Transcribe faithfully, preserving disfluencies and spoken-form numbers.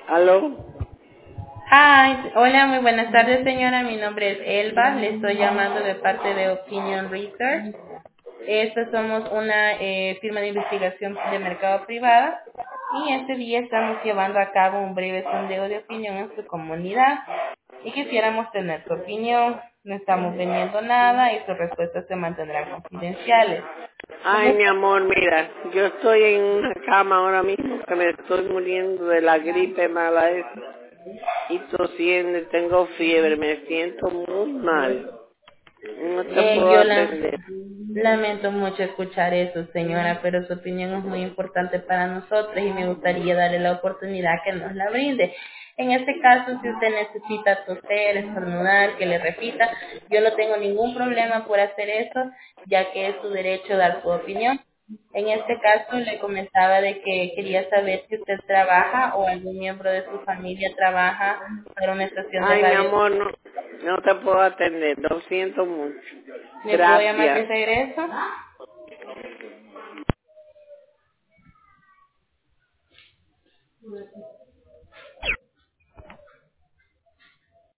¿Aló? Hi, hola, muy buenas tardes, señora. Mi nombre es Elba. Le estoy llamando de parte de Opinion Research. Esta somos una eh, firma de investigación de mercado privada y este día estamos llevando a cabo un breve sondeo de opinión en su comunidad y quisiéramos tener su opinión. No estamos vendiendo nada y sus respuestas se mantendrán confidenciales. Ay, mi amor, mira, yo estoy en una cama ahora mismo que me estoy muriendo de la gripe mala esa y tosiendo, y tengo fiebre, me siento muy mal. No te Eh, puedo yo la- atender. lamento mucho escuchar eso, señora, pero su opinión es muy importante para nosotros y me gustaría darle la oportunidad que nos la brinde. En este caso, si usted necesita toser, estornudar, que le repita, yo no tengo ningún problema por hacer eso, ya que es su derecho dar su opinión. En este caso, le comentaba de que quería saber si usted trabaja o algún miembro de su familia trabaja para una estación de Ay, mi radio. amor, no, no te puedo atender, lo siento mucho. ¿Me puedo llamar de Gracias. regreso?